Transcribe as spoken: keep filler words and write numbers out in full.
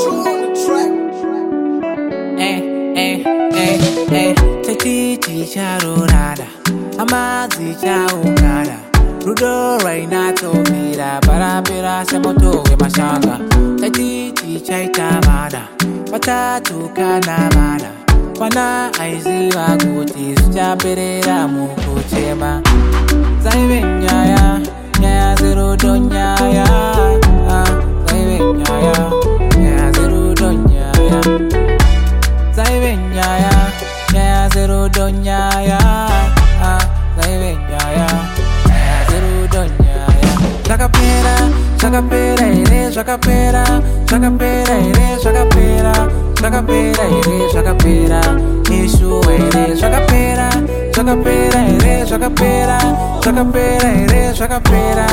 Eh, eh, eh, eh. Tati charorada, amazi chaukada. Rudo raina tomira, barabira semoto we mashanga. Tati chaita mada, patatu kana mada. Wana aizi waguti, sujaberera mukuchema. Zaiwe nyaya, nyaya zero don nyaya. Zaiwe nyaya, nyaya zero don nyaya. Zaiwe nyaya, nyaya zero don nyaya. Zaiwe nyaya, nyaya zero don nyaya. Shakapera, shakapera ere, shakapera, shakapera ere, shakapera, shakapera ere, shakapera. Ishu ere, shakapera, shakapera ere, shakapera, shakapera ere, shakapera.